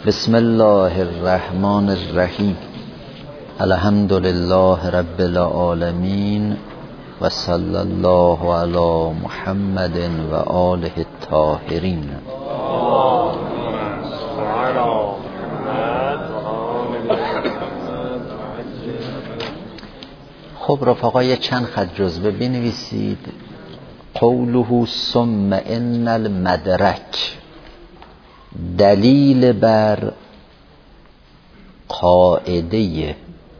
بسم الله الرحمن الرحیم. الحمد لله رب العالمین و صلی الله علی محمد و آله الطاهرین. خب رفقا یه چند خط جزوه بنویسید. قوله ثم ان المدرک، دلیل بر قاعده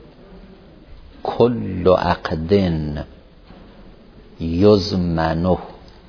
کل عقد یضمنه.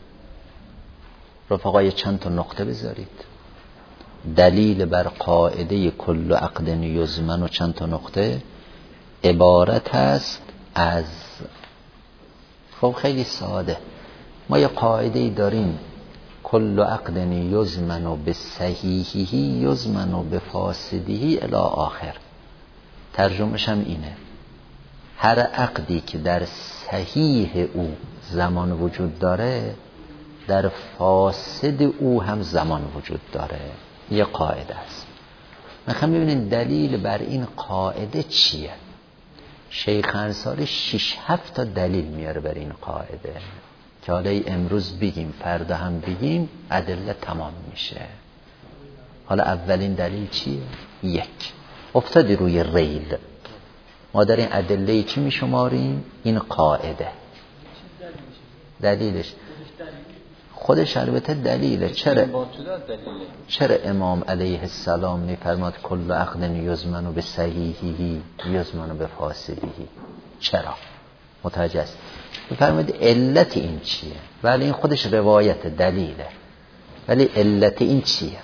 رفقا یه چند تا نقطه بذارید. دلیل بر قاعده کل عقد یضمنه چند تا نقطه عبارت است از، خب خیلی ساده، ما یه قاعده داریم کل عقد یضمن بصحیحه یضمن بفاسده الی آخر. ترجمهش هم اینه: هر عقدی که در صحیح او زمان وجود داره در فاسد او هم زمان وجود داره. یه قاعده است. میخوام ببینید دلیل بر این قاعده چیه. شیخ انصاری 6-7 تا دلیل میاره بر این قاعده که حالا امروز بگیم فردا هم بگیم ادله تمام میشه. حالا اولین دلیل چیه؟ یک، افتادی روی ریل. ما در این ادله چی میشماریم؟ این قاعده. دلیلش خودش البته دلیله. چرا امام علیه السلام میفرماد کل عقد یضمن بصحیحه یضمن بفاسده؟ چرا؟ متوجه است؟ بفرمایید علت این چیه؟ ولی این خودش روایت دلیله، ولی علت این چیه؟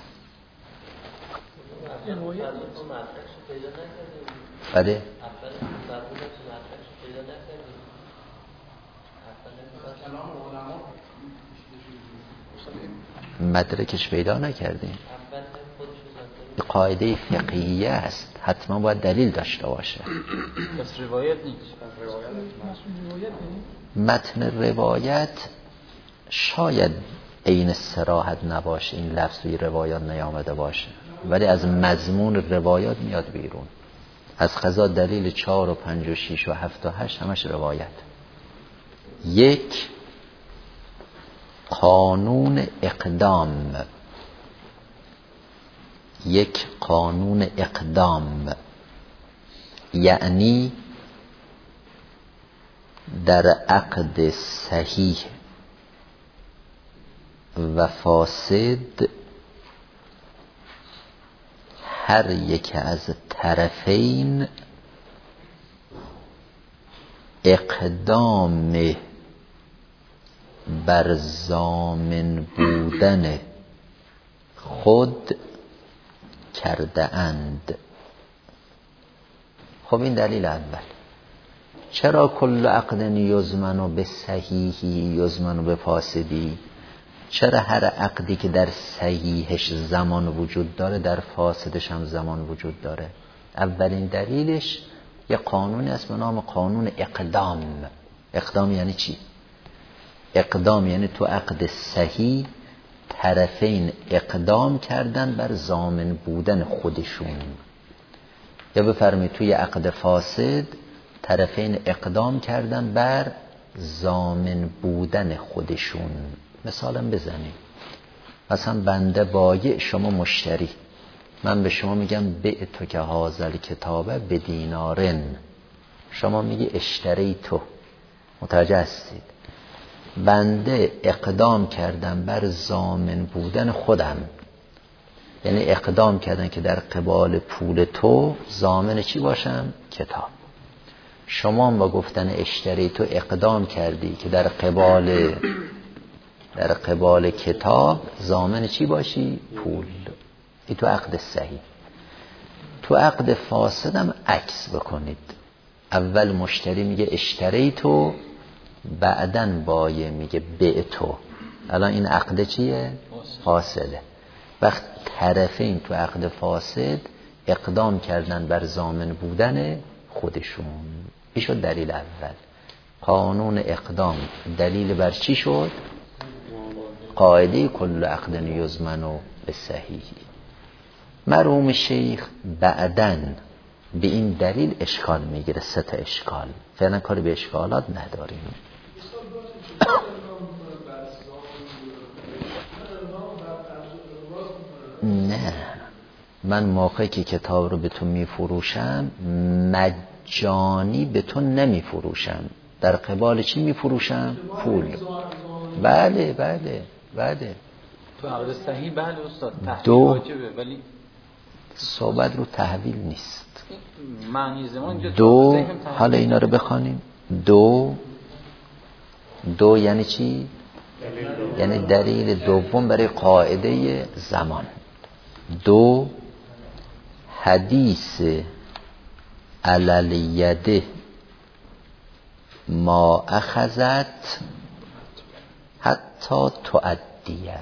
بله مدرکش پیدا نکردیم. قاعده فقهیه است، حتما باید دلیل داشته باشه. بس روایت نیست. متن روایت شاید عین صراحت نباشه، این لفظ توی روایات نیامده باشه، ولی از مضمون روایات میاد بیرون. از قضا دلیل 4 و 5 و 6 و 7 و 8 همش روایت. یک، قانون اقدام. یک قانون اقدام یعنی در عقد صحیح و فاسد هر یک از طرفین اقدام بر ضامن بودن خود کرده اند. خب این دلیل اول. چرا کل عقد یضمن بصحیحه یضمن بفاسده؟ چرا هر عقدی که در صحیحش زمان وجود داره در فاسدش هم زمان وجود داره؟ اولین دلیلش یه قانونی است به نام قانون اقدام. اقدام یعنی چی؟ اقدام یعنی تو عقد صحیح طرفین اقدام کردن بر ضامن بودن خودشون، یا بفرمایید توی عقد فاسد طرفین اقدام کردن بر ضامن بودن خودشون. مثالم بزنیم. مثلا بنده بایع، شما مشتری. من به شما میگم بیع تو که هازل کتابه به دینارن، شما میگی اشتری تو. متوجه هستید؟ بنده اقدام کردم بر ضامن بودن خودم، یعنی اقدام کردن که در قبال پول تو ضامن چی باشم؟ کتاب. شما با گفتن اشتری تو اقدام کردی که در قبال کتاب ضامن چی باشی؟ پول. این تو عقد صحیح. تو عقد فاسدم عکس بکنید. اول مشتری میگه اشتری تو، بعدن بایع میگه بیع تو. الان این عقد چیه؟ فاسده. وقت طرفین تو عقد فاسد اقدام کردن بر ضامن بودن خودشون. این شد دلیل اول. قانون اقدام دلیل بر چی شد؟ قاعده کل عقد یضمن بصحیح. مرحوم شیخ بعدن به این دلیل اشکال میگیره، 3 اشکال. فعلا کاری به اشکالات نداریم. نه، من موقعی که کتاب رو به تو میفروشم مجانی به تو نمیفروشم، در قبال چی میفروشم؟ پول. بله بله بله. تو عقد صحیح بله استاد، تحویل واجبه، ولی صحبت رو تحویل نیست. معنی زمان دو، حالا اینا رو بخوانیم. دو یعنی چی؟ یعنی دلیل دوم برای قاعده زمان. 2 حدیث عللیده ما اخذت حتی تؤدیه.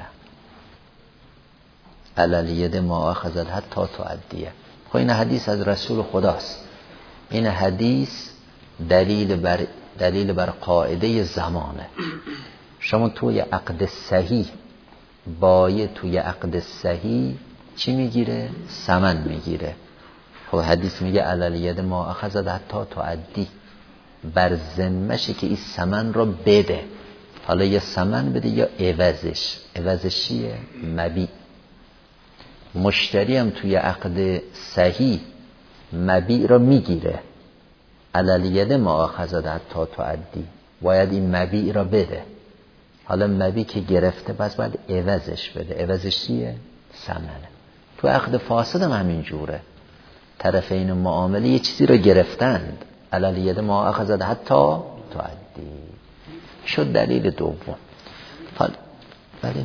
عللیده ما اخذت حتی تؤدیه. خب این حدیث از رسول خداست. این حدیث دلیل بر قاعده زمانه. شما توی عقد صحیح باید توی عقد صحیح چی میگیره؟ ثمن میگیره. خب حدیث میگه علالید ما اخذت حتی تؤدی، بر ذمشه که این ثمن رو بده. حالا یا ثمن بده یا عوضش چیه؟ مبیع. مشتری هم توی عقد صحیح مبیع رو میگیره. علالید ما اخذت حتی تؤدی، باید این مبیع رو بده. حالا مبیع که گرفته پس باید عوضش بده. عوضش چیه؟ ثمنه. تو عقد فاسد هم همین جوره. طرفین معامله یه چیزی رو گرفتند، علالید ما اخذت حتی تؤدی شد دلیل دوم. حالا بله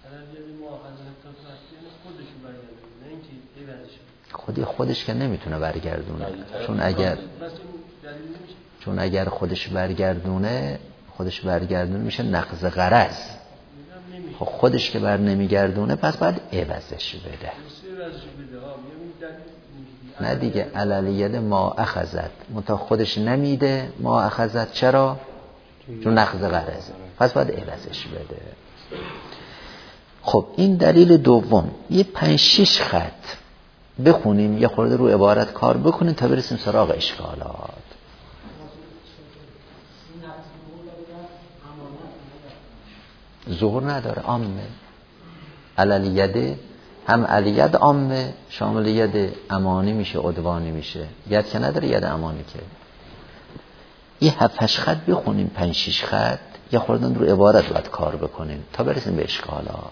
خودش که نمیتونه برگردونه، چون اگر خودش برگردونه میشه نقض غرض. خب خودش که بر نمیگردونه پس باید عوضش بده. نه دیگه، علالید ما اخذت منتها خودش نمیده. ما اخذت چرا؟ چون نقض غرض، پس باید عوضش بده. خب این دلیل دوم. یه 5-6 خط بخونیم، یه خورده رو عبارت کار بکنیم تا برسیم سراغ اشکالات. ظهور نداره، عامه. علالیده هم علیت عامه، شامل ید امانی میشه، عدوانی میشه. ید که نداره، ید امانی که. یه 7-8 خط بخونیم، 5-6 خط، یه خورده رو عبارت باید کار بکنیم تا برسیم به اشکالات.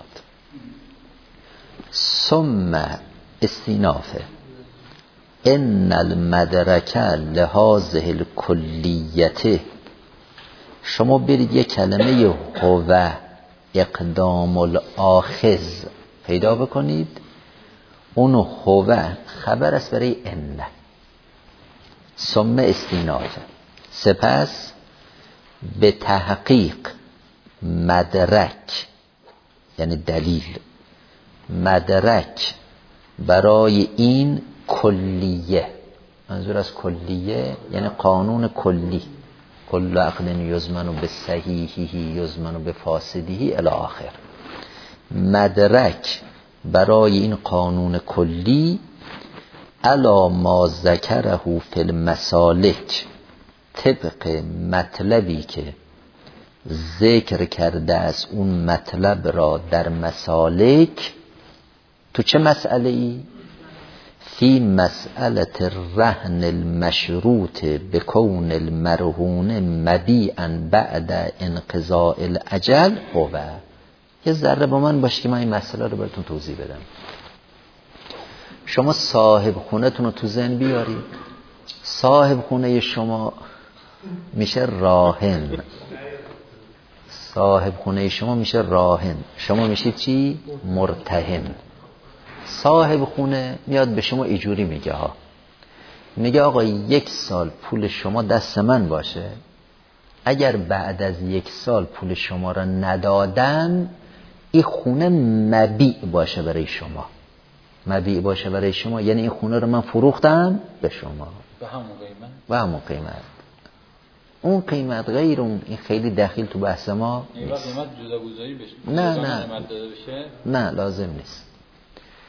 ثم استینافه ان المدرک لهذه الکلیته. شما برید یه کلمه هو اقدام الاخذ پیدا بکنید. اون هو خبر است برای ان. ثم استینافه، سپس به تحقیق مدرک یعنی دلیل، مدرک برای این کلیه. منظور از کلیه یعنی قانون کلی. کل عقد یضمن بصحیحه یضمن بفاسده الی آخر. مدرک برای این قانون کلی علی ما ذکره فی المسالک، طبق مطلبی که ذکر کرده است اون مطلب را در مسالک. تو چه مسئله ای؟ فی مسئله الرهن المشروط بکون المرهون مبیعا بعد انقضاء الاجل. هو یه ذره با من باش که من این مسئله رو براتون توضیح بدم. شما صاحب خونه‌تون رو تو ذهن بیارید. صاحب خونه شما میشه راهن. صاحب خونه شما میشه راهن. شما میشید چی؟ مرتهن. صاحب خونه میاد به شما ایجوری میگه میگه آقا 1 سال پول شما دست من باشه. اگر بعد از 1 سال پول شما را ندادم، این خونه مبیع باشه برای شما. مبیع باشه برای شما یعنی این خونه رو من فروختم به شما به همون قیمت. اون قیمت غیر اون. این خیلی دخیل تو بحث ما نیست. قیمت جدا گذاری بشه. نه لازم نیست.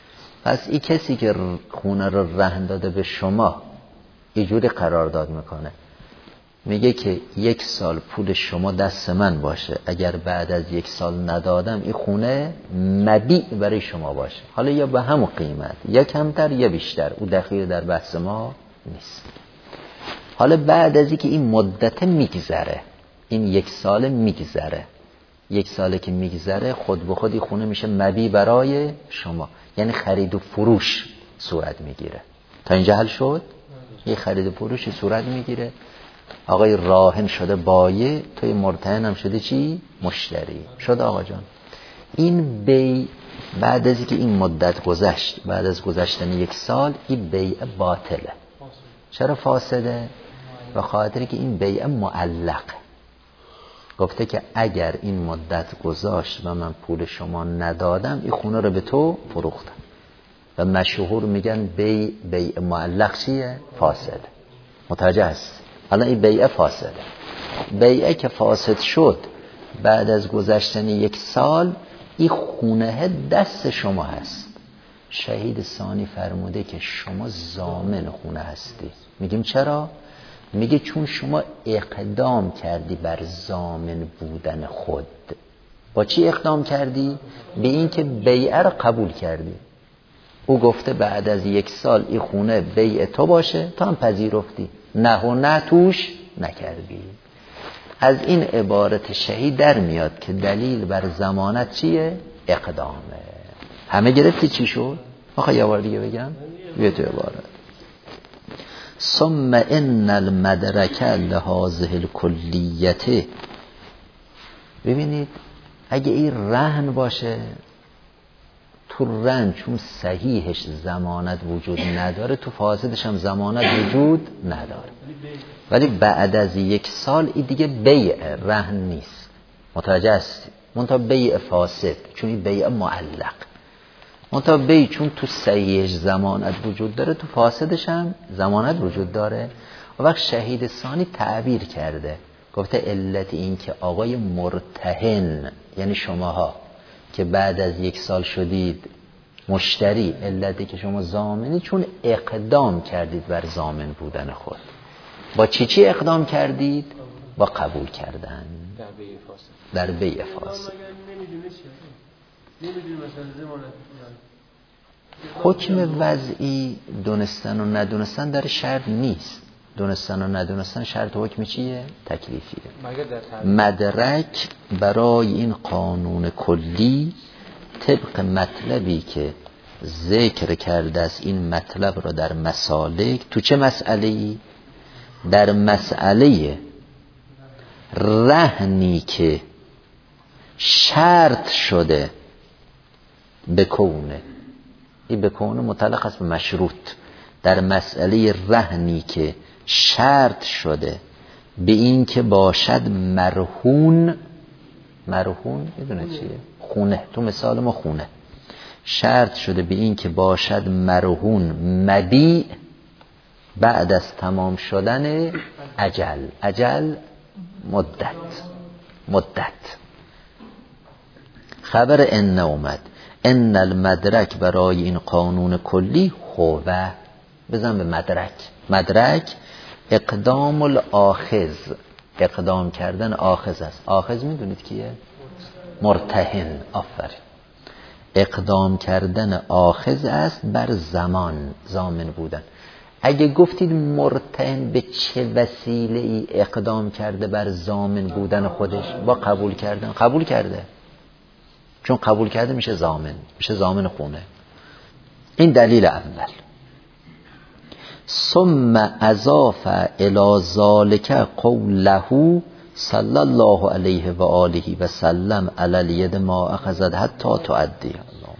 پس این کسی که خونه رو رهن داده به شما اینجوری قرارداد میکنه، میگه که 1 سال پول شما دست من باشه، اگر بعد از 1 سال ندادم این خونه مبیع برای شما باشه، حالا یا به همون قیمت یا کمتر یا بیشتر، او دخیل در بحث ما نیست. حالا بعد از اینکه این مدت میگذره، این 1 سال میگذره، 1 ساله که میگذره خود به خود این خونه میشه مبیع برای شما، یعنی خرید و فروش صورت میگیره. تا اینجا حل شد؟ یه خرید و فروشی صورت میگیره، آقای راهن شده بایع، توی مرتهن هم شده چی؟ مشتری شد. آقا جان این بیع بعد از اینکه این مدت گذشت، بعد از گذشتن 1 سال، این بیع باطله. چرا فاسده؟ به خاطری که این بیع معلق گفته که اگر این مدت گذاشت و من پول شما ندادم این خونه رو به تو فروختم، و مشهور میگن بیع معلق چیه؟ فاسد. متوجه هست؟ الان این بیع فاسده. بیعه که فاسد شد بعد از گذشتن 1 سال، این خونه دست شما هست. شهید ثانی فرموده که شما ضامن خونه هستی. میگیم چرا؟ میگه چون شما اقدام کردی بر ضامن بودن خود. با چی اقدام کردی؟ به این که بیعه رو قبول کردی. او گفته بعد از 1 سال این خونه بیع تو باشه، تو هم پذیرفتی، نه و نه توش نکردی. از این عبارت شهید در میاد که دلیل بر ضمانت چیه؟ اقدامه. همه گرفتی چی شد؟ آخه یه بار دیگه بگم یه تو عبارت. ثم ان المدرک لهذه الکلیته. ببینید اگه این رهن باشه، تو رهن چون صحیحش ضمانت وجود نداره، تو فاسدش هم ضمانت وجود نداره، ولی بعد از 1 سال این دیگه بیع رهن نیست. متوجه هستی؟ منتها بیع فاسد، چون این بیع معلق. منتها بیع چون تو صحیحش ضمانت وجود داره، تو فاسدش هم ضمانت وجود داره. و وقت شهید ثانی تعبیر کرده، گفته علت این که آقای مرتهن، یعنی شماها که بعد از 1 سال شدید مشتری، علتی که شما ضامنی چون اقدام کردید بر ضامن بودن خود. با چی اقدام کردید؟ با قبول کردن در بیع فاسد. حکم وضعی دونستن و ندونستن در شرط نیست. دونستن و ندونستن شرط حکم چیه؟ تکلیفیه. مدرک برای این قانون کلی طبق مطلبی که ذکر کرده است، این مطلب را در مسالک. تو چه مسئله‌ای؟ در مسئله رهنی که شرط شده به کونه، این به کونه متعلق است به مشروط. در مسئله رهنی که شرط شده به این که باشد مرهون میدونه چیه؟ خونه. تو مثال ما خونه شرط شده به این که باشد مرهون مبیع بعد از تمام شدن اجل مدت. خبر ان اومد، ان المدرک برای این قانون کلی هوه. بزن به مدرک اقدام الاخذ، اقدام کردن آخذ است. آخذ میدونید کیه؟ مرتهن. آفرین. اقدام کردن آخذ است بر ضامن بودن. اگه گفتید مرتهن به چه وسیله ای اقدام کرده بر ضامن بودن خودش؟ با قبول کردن. قبول کرده، چون قبول کرده میشه ضامن خونه. این دلیل اول. ثم اضاف الی ذلک قوله صلی الله علیه و آله و سلم علی الید ما اخذت حتی تؤدی.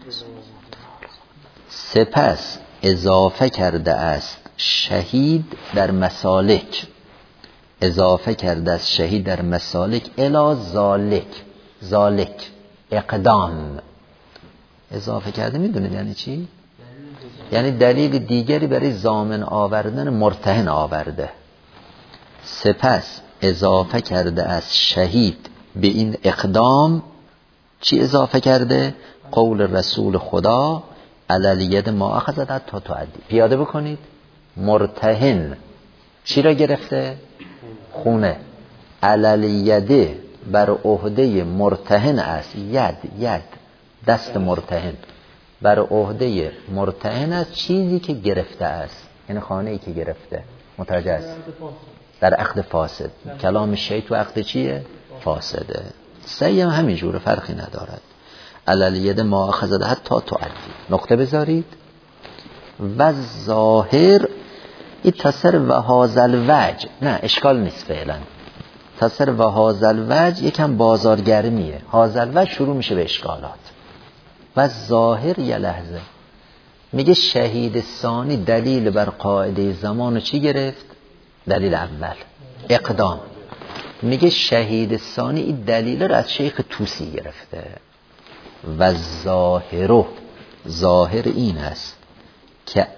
سپس اضافه کرده است شهید در مسالک، اضافه کرده است شهید در مسالک الی ذالک اقدام. اضافه کرده میدونید یعنی چی؟ یعنی دلیل دیگری برای ضامن آوردن مرتهن آورده. سپس اضافه کرده از شهید به این اقدام چی اضافه کرده؟ قول رسول خدا علالید ما اخذت تا تعدی. پیاده بکنید. مرتهن چی را گرفته؟ خونه. علالید بر عهده مرتهن است. ید دست مرتهن بر عهده مرتهن است چیزی که گرفته است، یعنی خانه‌ای که گرفته. متوجه است؟ در عقد فاسد. کلام شیء تو عقد چیه؟ فاسده. صحیح هم همینجوره، فرقی ندارد. علالید ما اخذت حتی تعدی. نقطه بذارید. و ظاهر این تصر و هازل وجه، نه اشکال نیست فعلا. تصر و هازل وجه یکم بازارگرمیه. هازل وجه شروع میشه به اشکالات. و ظاهر یه لحظه میگه شهید ثانی دلیل بر قاعده زمان چی گرفت؟ دلیل اول اقدام. میگه شهید ثانی این دلیل رو از شیخ طوسی گرفته. و ظاهر این است که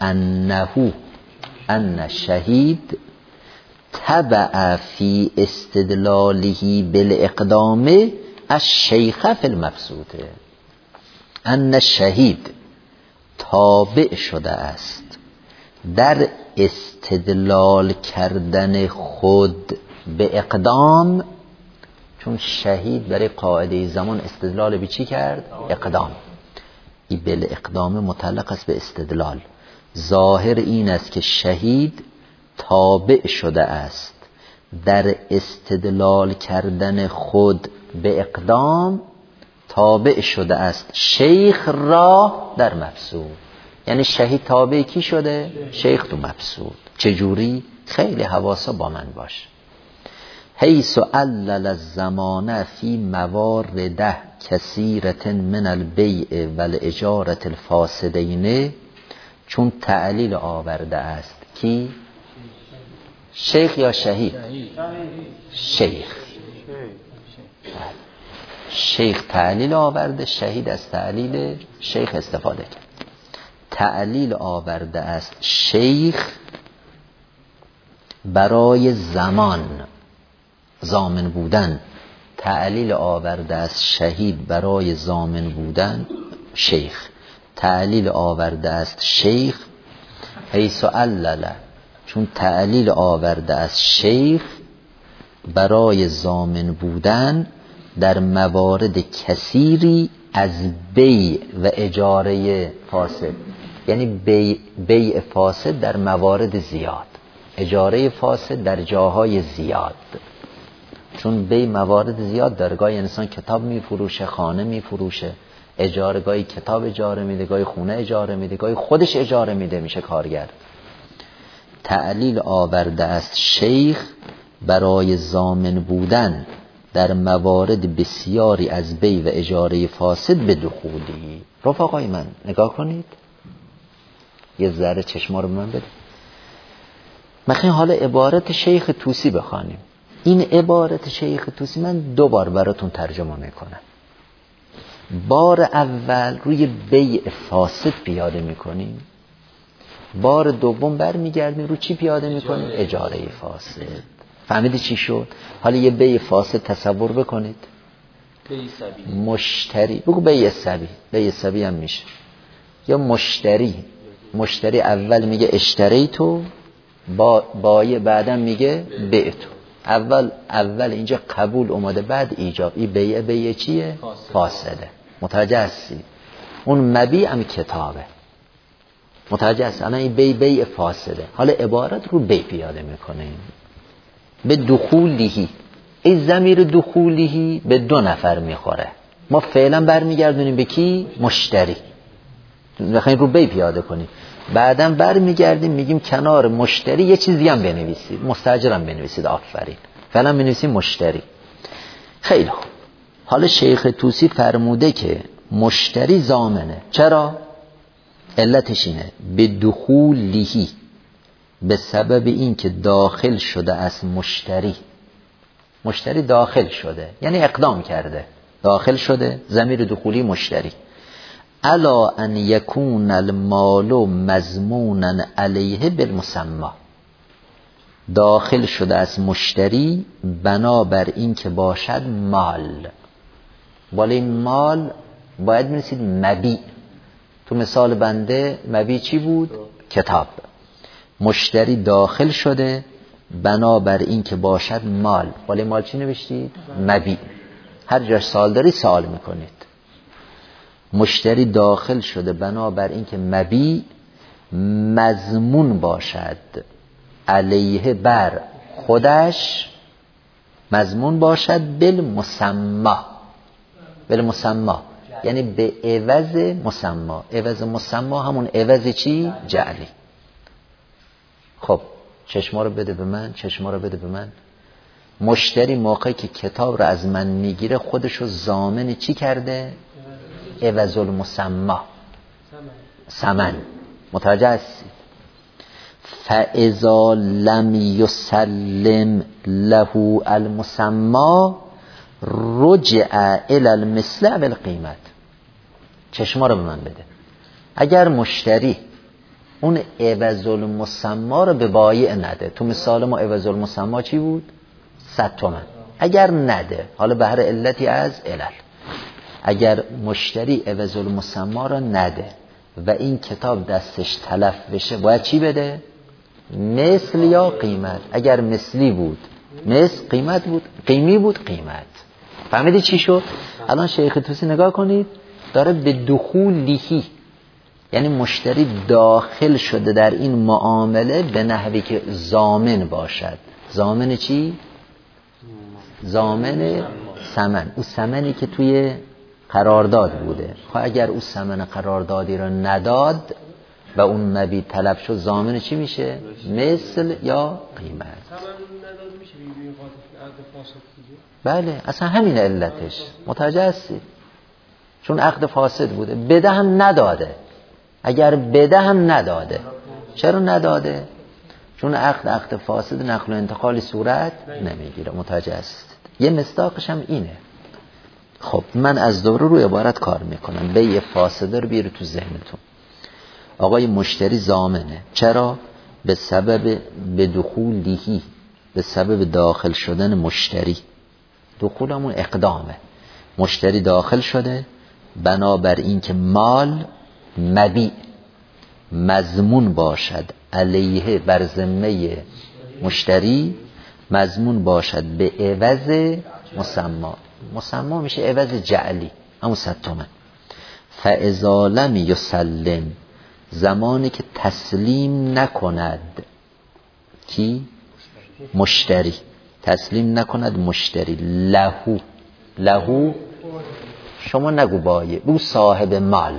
ان شهید تبع فی استدلاله بالاقدام الشیخ فی المبسوطه. ان شهید تابع شده است در استدلال کردن خود به اقدام، چون شهید برای قاعده زمان استدلال به چی کرد؟ اقدام. این بل اقدام متعلق است به استدلال. ظاهر این است که شهید تابع شده است در استدلال کردن خود به اقدام، تابع شده است شیخ را در مبسوط. یعنی شهید تابع کی شده؟ شیخ تو مبسوط. چجوری؟ خیلی حواسا با من باش. حیث علل الزمان فی موارد کثیرة من البیع والاجارة الفاسدین، چون تعلیل آورده است کی؟ شیخ یا شهید؟ شیخ تعلیل آورده، شهید از تعلیل شیخ استفاده کرد. تعلیل آورده است شیخ برای ضامن بودن. تعلیل آورده است شهید برای ضامن بودن شیخ. تعلیل آورده است شیخ حیث علل، چون تعلیل آورده است شیخ برای ضامن بودن در موارد کثیری از بیع و اجاره فاسد. یعنی بیع فاسد در موارد زیاد، اجاره فاسد در جاهای زیاد. چون بیع موارد زیاد داره. گاهی انسان کتاب میفروشه، خانه میفروشه، اجاره، گاهی کتاب اجاره میده، گاهی خونه اجاره میده، گاهی خودش اجاره میده، میشه کارگر. تعلیل آورده است شیخ برای ضامن بودن در موارد بسیاری از بیع و اجاره فاسد به دخولی. رفقای من نگاه کنید، یه ذره چشما رو به من بده. مثلا حالا عبارت شیخ طوسی بخوانیم. این عبارت شیخ طوسی من 2 بار براتون ترجمه میکنم. بار اول روی بیع فاسد پیاده میکنیم، بار دوم برمیگردیم رو چی پیاده میکنیم؟ اجاره فاسد. فهمیدی چی شد؟ حالا یه بیع فاسد تصور بکنید. مشتری، بگو بیع سبی، بیع سبی هم میشه. یا مشتری اول میگه اشتری تو، بایع بعدم میگه بیع تو. اول اینجا قبول اومده، بعد ایجاب. این بیع چیه؟ فاسده. متوجه هستی؟ اون مبیع هم کتابه. متوجه هستی؟ الان این بیع فاسده. حالا عبارت رو بیع پیاده میکنه. به دخولیهی، این ضمیر دخولیهی به 2 نفر میخوره. ما فعلا برمیگردونیم به کی؟ مشتری. بخواین رو بیع پیاده کنیم، بعدم برمیگردیم میگیم کنار مشتری یه چیزی هم بنویسید، مستاجرم بنویسید. آفرین. فعلا بنویسیم مشتری. خیلی خوب. حالا شیخ طوسی فرموده که مشتری ضامنه. چرا؟ علتش اینه به دخولیهی، به سبب این که داخل شده از مشتری داخل شده، یعنی اقدام کرده، داخل شده. ضمیر دخولی مشتری. الا ان یکون المال مضمونا علیه بالمسمى، داخل شده از مشتری بنابر این که باشد مال. بالای مال باید بنویسید مبیع. تو مثال بنده مبی چی بود؟ کتاب. مشتری داخل شده بنابر این که باشد مال. بالای مال چی نوشتید؟ مبی. هر جا سال داری سوال میکنید. مشتری داخل شده بنابر این که مبی مضمون باشد علیه بر خودش، مضمون باشد بالمسمى. بالمسمى یعنی به عوض مسمى. عوض مسمى همون عوض چی؟ جعلی. خب چشما رو بده به من، چشما رو بده به من. مشتری موقعی که کتاب رو از من میگیره خودشو ضامن چی کرده؟ عوض المسمى، ثمن. متوجه هستی؟ فاذا لم يسلم له المسمى رجع الى المثل بالقیمت. چشما رو به من بده. اگر مشتری اون عوض المسمى رو به بایع نده، تو مثال ما عوض المسمى چی بود؟ 100 تومن. اگر نده، حالا به هر علتی از علل، اگر مشتری عوض المسمى رو نده و این کتاب دستش تلف بشه، باید چی بده؟ مثل یا قیمت. اگر مثلی بود مثل، قیمت بود قیمی بود قیمت. فهمیدی چی شد؟ الان شیخ توسی نگاه کنید، داره به دخولیهی، یعنی مشتری داخل شده در این معامله به نحوی که ضامن باشد. ضامن چی؟ ضامن ثمن. او ثمنی که توی قرارداد بوده. خب اگر او ثمن قراردادی را نداد و اون مبی طلب شد، ضامن چی میشه؟ مثل یا قیمت. بله اصلا همین علتش. متوجه هستی؟ چون عقد فاسد بوده. بده هم نداده. اگر بده هم نداده. چرا نداده؟ چون عقد فاسد نقل و انتقالی صورت نمیگیره. متوجه هست؟ یه مصداقش هم اینه. خب من از دوره روی عبارت کار میکنم. بیع فاسده رو بیاره تو ذهنتون. آقای مشتری ضامنه. چرا؟ به سبب بدخولیهی، به سبب داخل شدن مشتری. دخول همون اقدامه. مشتری داخل شده بنابر این که مال مبیع مضمون باشد علیه بر ذمه مشتری، مضمون باشد به عوض مسمى. مسمى میشه عوض جعلی، همون 100 تومن. فاذا لم یسلم، زمانی که تسلیم نکند کی؟ مشتری. تسلیم نکند مشتری لهو شما نگو بایه، بگو صاحب مال.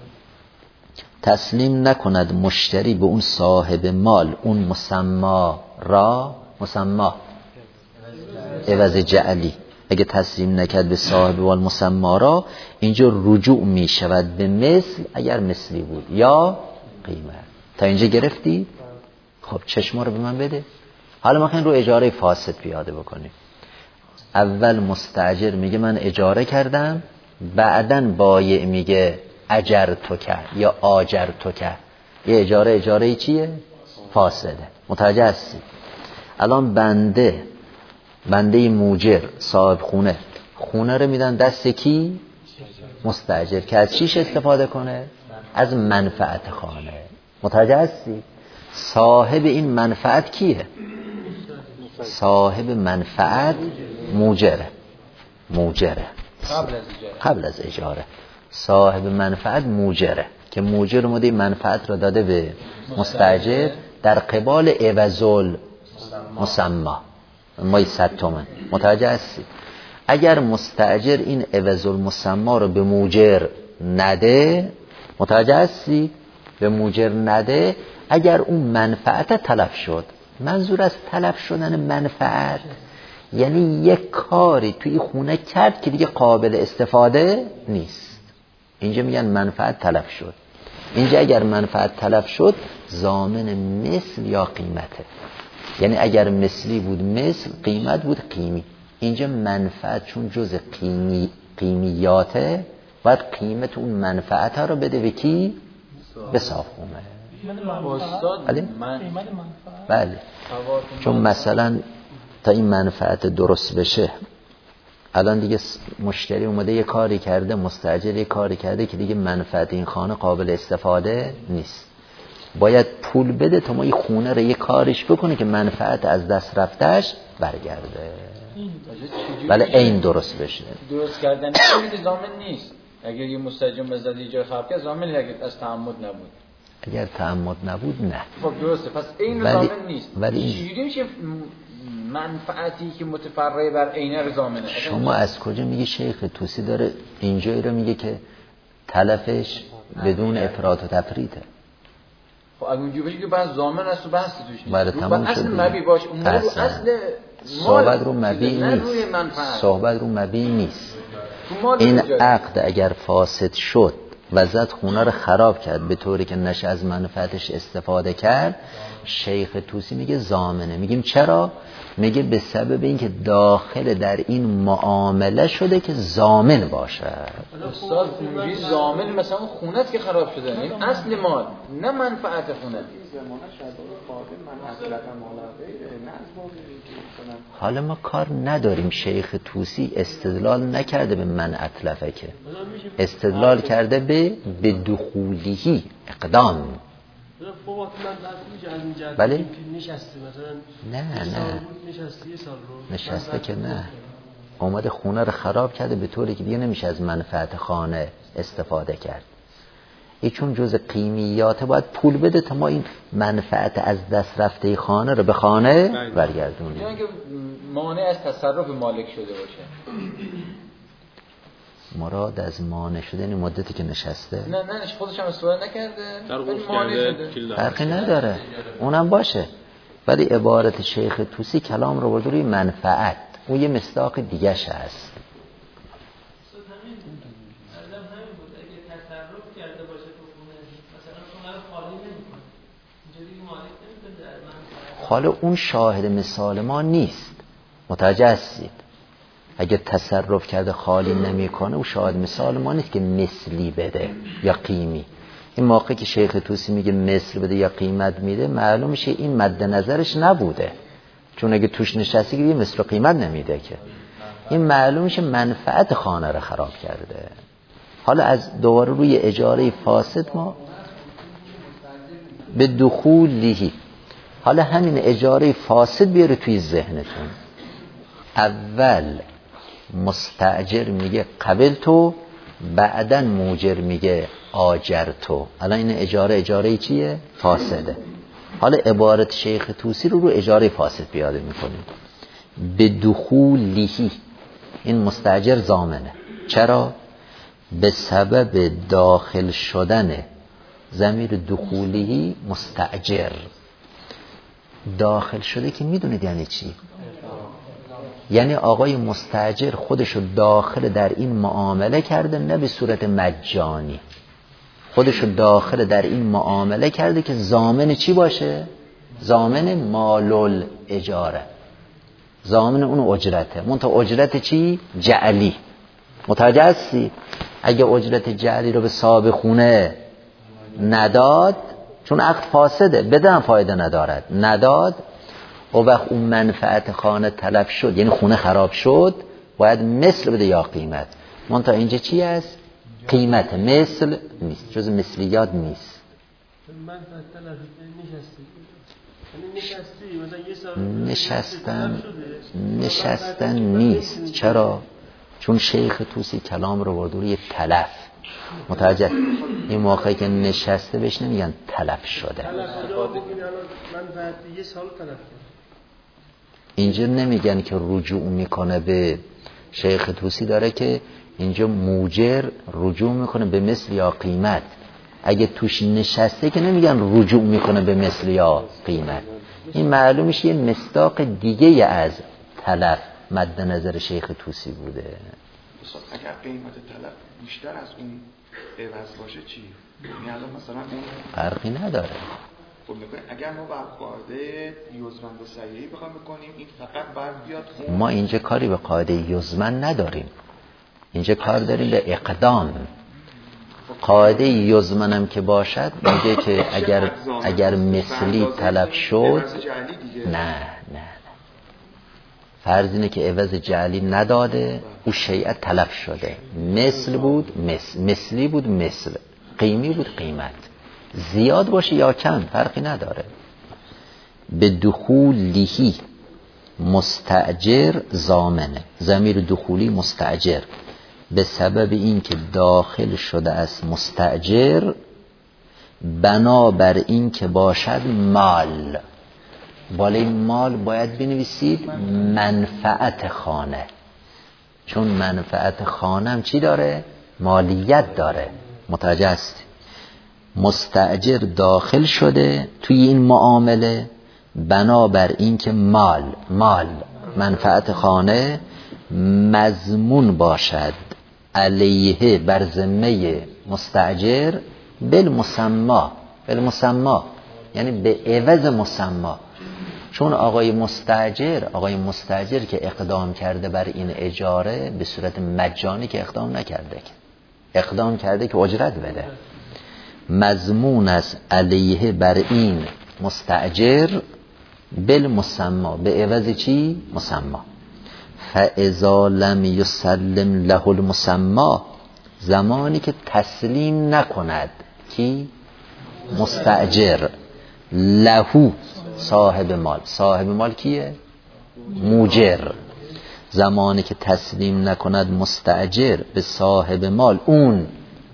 تسلیم نکند مشتری به اون صاحب مال اون مسمى را، مسمى عوض جعلی. اگه تسلیم نکرد به صاحب مال مسمى را، اینجا رجوع می شود به مثل اگر مثلی بود یا قیمت. تا اینجا گرفتی؟ خب چشما رو به من بده. حالا ما خیلی رو اجاره فاسد پیاده بکنیم. اول مستاجر میگه من اجاره کردم، بعدن بایع میگه اجر تو که یا آجر تو که. یه اجاره چیه؟ فاسده. متوجه هستی؟ الان بنده موجر، صاحب خونه رو میدن دست کی؟ مستاجر، که از چیش استفاده کنه؟ از منفعت خانه. متوجه هستی؟ صاحب این منفعت کیه؟ صاحب منفعت موجره. قبل از اجاره صاحب منفعت موجره، که موجر اومده منفعت رو داده به مستاجر در قبال عوض المسمى مای 100 تومن. متوجه هستی؟ اگر مستاجر این عوض المسمى رو به موجر نده، متوجه هستی؟ به موجر نده، اگر اون منفعت تلف شد. منظور از تلف شدن منفعت یعنی یک کاری توی خونه کرد که دیگه قابل استفاده نیست. اینجا میگن منفعت تلف شد. اینجا اگر منفعت تلف شد، ضامن مثل یا قیمته. یعنی اگر مثلی بود مثل، قیمت بود قیمی. اینجا منفعت چون جز قیمیاته، باید قیمت اون منفعت ها رو بده به کی؟ به صاحبه. بله. چون مثلا تا این منفعت درست بشه، الان دیگه مشتری اومده یه کاری کرده، مستاجر یه کاری کرده که دیگه منفعت این خانه قابل استفاده نیست، باید پول بده تا ما این خونه رو یه کارش بکنه که منفعت از دست رفتش برگرده. بله این درست بشه. درست کردن این ضامن نیست. اگر یه مستاجر مزد یه جای خراب کرد ضامن اگر از تعمد نبود. اگر تعمد نبود نه. خب درسته، پس این ضامن نیست. ولی چجوری میشه منفعتی که متفرع بر عینه رو ضامنه؟ شما از کجا میگی شیخ طوسی داره اینجایی رو میگه که تلفش بدون افراط و تفریطه؟ خب اگه اونجوری باشه که بعد ضامن است و بحث توش نیست. بله تمام شد. اصل مبی باشه، اون رو اصل صحبت رو مبی نیست. صحبت رو مبی نیست. این عقد اگر فاسد شد و زد خونه رو خراب کرد به طوری که نشه از منفعتش استفاده کرد، شیخ طوسی میگه ضامنه. میگیم چرا؟ میگه به سبب اینکه داخل در این معامله شده که ضامن باشه. استاد اونجوری ضامن مثلا اون خونه است که خراب شده، این اصل مال نه منفعت خونه. حالا ما کار نداریم، شیخ طوسی استدلال نکرده به من اتلفه، که استدلال کرده به دخولیهی اقدام. بله؟ نه نشسته که نه، اومده خونه رو خراب کرده به طوری که دیگه نمیشه از منفعت خانه استفاده کرد. این چون جز قیمیات باید پول بده تا ما این منفعت از دست رفته خانه رو به خانه برگردونیم. یعنی که مانع از تصرف مالک شده باشه. مراد از مانع شده این مدتی که نشسته؟ نه خودش هم استفاده نکرده ولی مانع شده. فرقی نداره اونم باشه، ولی عبارت شیخ طوسی کلام رو برده روی منفعت، اون یه مصداق دیگه‌ش هست. حالا اون شاهد مثال ما نیست، متوجه هستید؟ اگه تصرف کرده خالی نمیکنه اون شاهد مثال ما نیست که مثلی بده یا قیمی. این موقع که شیخ طوسی میگه مثل بده یا قیمت میده، معلوم میشه این مد نظرش نبوده، چون اگه توش نشسته که مثل قیمت نمیده که. این معلوم میشه منفعت خانه رو خراب کرده. حالا از دوباره روی اجاره فاسد ما به دخولیهی، حالا همین اجاره فاسد بیاره توی ذهنتون. اول مستاجر میگه قبل تو، بعدن موجر میگه آجر تو. الان این اجاره چیه؟ فاسده. حالا عبارت شیخ طوسی رو اجاره فاسد پیاده میکنیم. به دخولیهی، این مستاجر ضامنه. چرا؟ به سبب داخل شدن ضمیر دخولیهی مستاجر داخل شده، که میدونید یعنی چی؟ یعنی آقای مستاجر خودشو داخل در این معامله کرده، نه به صورت مجانی، خودشو داخل در این معامله کرده که ضامن چی باشه؟ ضامن مال اجاره، ضامن اون اجرته. منتها اجرت چی؟ جعلی. متوجه هستی؟ اگه اجرت جعلی رو به صاحب خونه نداد، چون عقد فاسده، بدن فایده ندارد، نداد، و وقت اون منفعت خانه تلف شد، یعنی خونه خراب شد، باید مثل بده یا قیمت. منتها اینجا چی است؟ قیمت، مثل نیست، جز مثلیات نیست. نشستن نیست. چرا؟ چون شیخ طوسی کلام رو برد روی تلف. متوجه؟ این موقعی که نشسته بهش نمیگن تلف شده. اینجا نمیگن که رجوع میکنه به شیخ طوسی، داره که اینجا موجر رجوع میکنه به مثل یا قیمت. اگه توش نشسته که نمیگن رجوع میکنه به مثل یا قیمت. این معلومش یه مصداق دیگه از تلف مد نظر شیخ طوسی بوده. اگر قیمت تلف بیشتر از اون عوض باشه چی؟ یعنی مثلا اون فرقی نداره. خب اگر ما بر قاعده یزمن به صحیحی بخوام بکنیم، این فقط باید بیاد. ما اینجا کاری به قاعده یزمن نداریم، اینجا کار داریم به اقدام. قاعده یزمن هم که باشد میگه که اگر مثلی طلب شد، نه فرض اینه که عوض جعلی نداده، او شیعت تلف شده. مثل بود مثلی بود مثل، قیمی بود قیمت، زیاد باشه یا کم فرقی نداره. به دخولیهی مستأجر ضامنه، ضمیر دخولی مستأجر به سبب این که داخل شده است مستأجر بنابر این که باشد مال. بالای مال باید بنویسید منفعت خانه، چون منفعت خانه هم چی داره؟ مالیت داره. متوجه است؟ مستأجر داخل شده توی این معامله بنابر این که مال منفعت خانه مضمون باشد علیه بر ذمه مستأجر بالمسما یعنی به عوض مسما. چون آقای مستأجر که اقدام کرده بر این اجاره به صورت مجانی که اقدام نکرده، که اقدام کرده که اجرت بده. مضمون است علیه بر این مستأجر بالمسما، به عوض چی؟ مسما. فاذا لم یسلم له المسما، زمانی که تسلیم نکند کی؟ مستأجر له صاحب مال کیه؟ موجر. زمانی که تسلیم نکند مستأجر به صاحب مال اون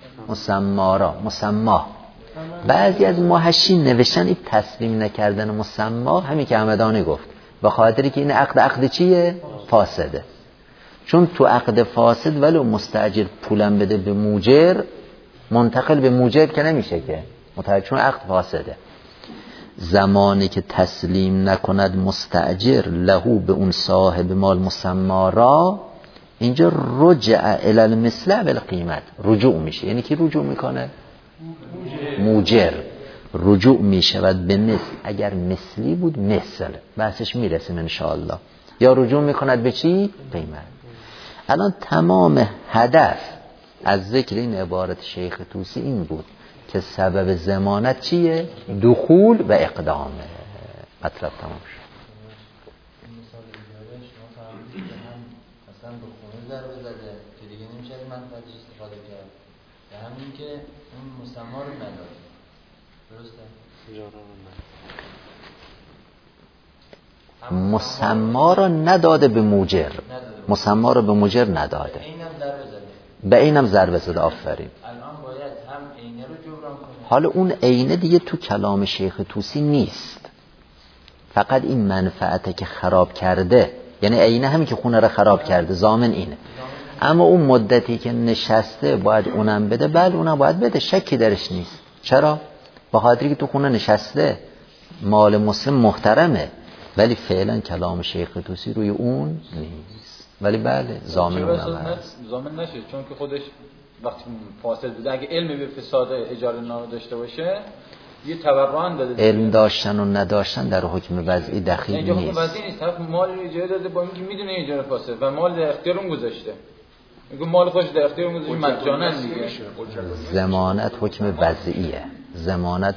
مسما. بعضی از محشین نوشتن این تسلیم نکردن مسما همین که همدانی گفت، به خاطری که این عقد چیه؟ فاسده. چون تو عقد فاسد ولو مستأجر پولم بده به موجر، منتقل به موجر که نمیشه که، چون عقد فاسده. زمانی که تسلیم نکند مستأجر لهو به اون صاحب مال مسما را، اینجا رجع الی المثل بالقیمت، رجوع میشه. یعنی کی رجوع میکنه؟ موجر رجوع میشود به مثل. اگر مثلی بود مثل، بحثش میرسیم انشاءالله. یا رجوع میکند به چی؟ قیمت. الان تمام هدف از ذکر این عبارت شیخ طوسی این بود که سبب ضمانت چیه؟ دخول و اقدامه. مطلب تمام شد. مثال دیگه شما فهمیدید که هم اصلا به خونه ضربه زده که دیگه نمیشه از منفعتش استفاده کرد، و همین که اون مسما رو نداره. درسته؟ مسما رو نداده به موجر، مسما رو به موجر نداده، به اینم ضربه زده. آفرین. الان باید هم عینه رو جبران کنه. حالا اون عینه دیگه تو کلام شیخ طوسی نیست، فقط این منفعته که خراب کرده، یعنی عینه همین که خونه رو خراب کرده ضامن اینه. اما اون مدتی که نشسته باید اونم بده. بله اونم باید بده، شکی درش نیست. چرا؟ به خاطری که تو خونه نشسته، مال مسلم محترمه، ولی فعلا کلام شیخ طوسی روی اون نیست. ولی بله ضامن اونم هست. ضامن نشه، چون که خودش وقتی فاسد بوده، اگه علمی به فساد اجاره نامه داشته باشه یه تبرعاً داده. علم داشتن و نداشتن در حکم وضعی دخیل نیست. حکم وضعی نیست، طرف مال رو اجاره داده با اینکه میدونه اجاره فاسد و مال در اختیار اون گذاشته. میگه مال خودش در اختیار اون گذاشته مجانا دیگه. ضمانت حکم وضعیه. ضمانت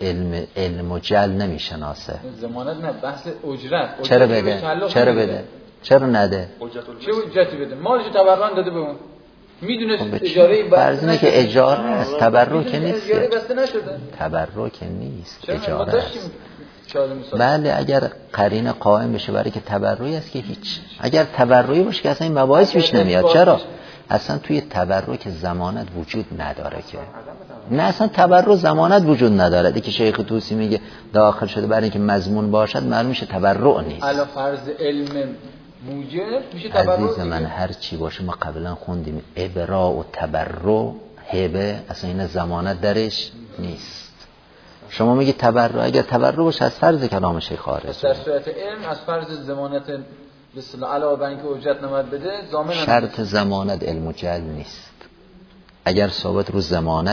علم و جل نمیشناسه. ضمانت نه، بحث اجرت. چرا بده؟ چرا بده؟ چرا نده؟ چه اجرتی بده؟ مالشو تبرعاً داده به اون. میدونه اجاره فرض اینه که اجاره است، تبرع که نیست. اجاره بسته نشده. تبرع که نیست، اجاره است. بله اگر قرینه قائم بشه برای که تبرعی است که هیچ. اگر تبرعی باشه که اصلا این مباحث پیش نمیاد. چرا؟ اصلا توی تبرع که ضمانت وجود نداره که. نه اصلا تبرع ضمانت وجود نداره. دیگه شیخ طوسی میگه داخل شده برای اینکه مضمون باشد، معلوم میشه تبرع نیست. علا فرض علم موجب میشه تبرع. عزیز من هر چی باشه ما قبلا خوندیم ابراء و تبرع هبه، اصلا این ضمانت درش نیست. شما میگی تبرع، اگر تبرع باشه از فرض کلام شیخ خارج. در صورت علم از فرض ضمانت به اصطلاح علاوه بر اینکه اجرت نماید بده، ضامن شرط ضمانت علم و جل نیست. اگر ثابت رو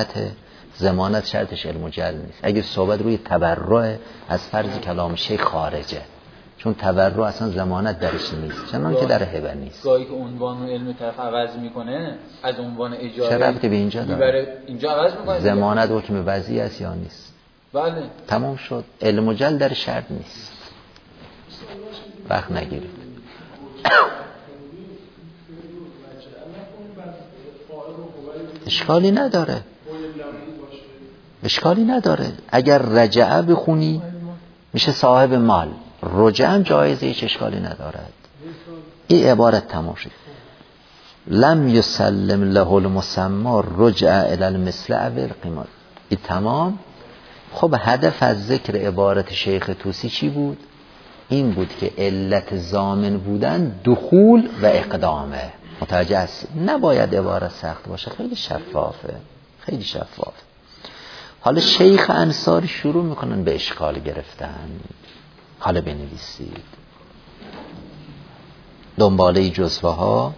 ضمانت شرطش علم و جل نیست. اگر ثابت روی تبرع از فرض کلام شیخ خارجه، چون تبرع اصلا ضمانت درش نیست، چنان که در هبه نیست. گاهی که عنوان علم طرف عوض میکنه از عنوان اجاره، چه ربطی به اینجا داره؟ اینجا عوض میکنه. ضمانت حکم وضعی است یا نیست؟ بله تمام شد. علم و جل در شرط نیست. وقت نگیرید. اشکالی نداره، اشکالی نداره. اگر رجعه بخونی میشه صاحب مال، رجعه هم جایزه، هیچ اشکالی ندارد. این عبارت تمام شد. لم یسلم له المسمى رجع الی المثل او القیمت. این تمام. خب هدف از ذکر عبارت شیخ طوسی چی بود؟ این بود که علت ضامن بودن دخول و اقدامه. متوجه هستی؟ نباید عبارت سخت باشه، خیلی شفافه، خیلی شفاف. حالا شیخ انصاری شروع میکنن به اشکال گرفتن. حالا بنویسید دنباله جزوه ها.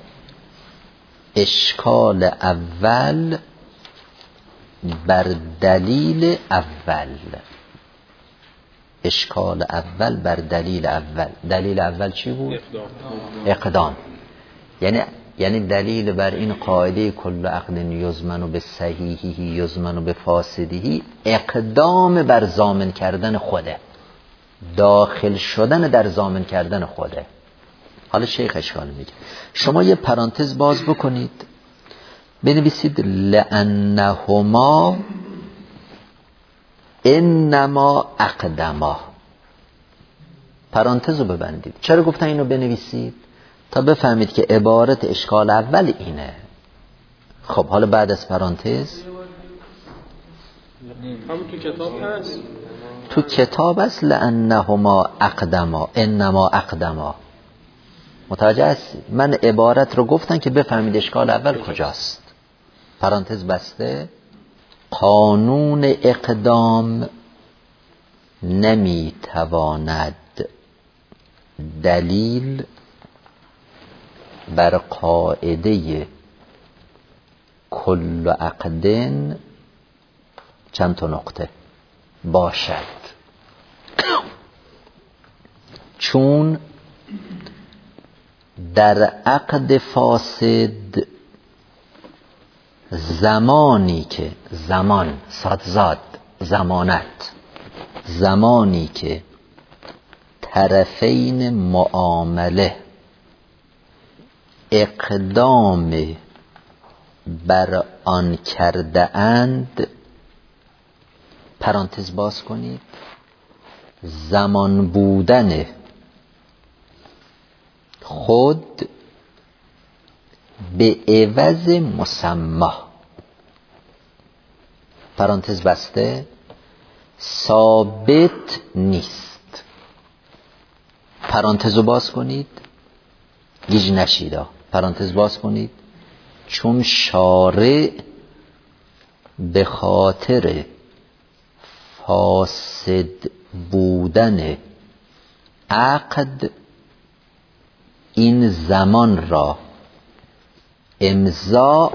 اشکال اول بر دلیل اول. اشکال اول بر دلیل اول. دلیل اول چی بود؟ اقدام. یعنی دلیل بر این قاعده کل عقد یضمن به صحیحه یضمن به فاسده، اقدام بر ضامن کردن خوده، داخل شدن در ضامن کردن خوده. حالا شیخ اشکال میگه. شما یه پرانتز باز بکنید، بنویسید لأنهما انما اقدما. پرانتز رو ببندید. چرا گفتن اینو بنویسید؟ تا بفهمید که عبارت اشکال اول اینه. خب حالا بعد از پرانتز همون تو کتاب هست، تو کتاب است لأنهما اقدما انما اقدما. متوجه هستید؟ من عبارت رو گفتم که بفهمید اشکال اول کجاست. پرانتز بسته. قانون اقدام نمیتواند دلیل بر قاعده کل عقدن چند تا نقطه باشد، چون در عقد فاسد زمانی که صادزاد زمانت، زمانی که طرفین معامله اقدام بر آن کرده اند، پرانتز باز کنید، زمان بودن خود به عوض مسمى، پرانتز بسته، ثابت نیست. پرانتز رو باز کنید، گیج نشید. پرانتز باز کنید، چون شارع به خاطر فاسد بودن عقد این زمان را امضا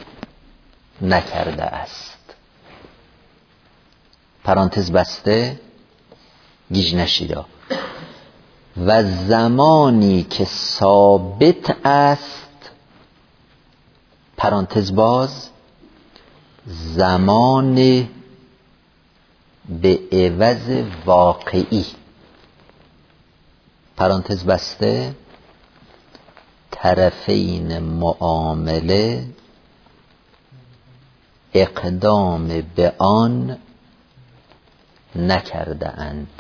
نکرده است. پرانتز بسته، گیج نشید. و زمانی که ثابت است، پرانتز باز، زمان به عوض واقعی، پرانتز بسته، طرفین معامله اقدام به آن نکرده اند.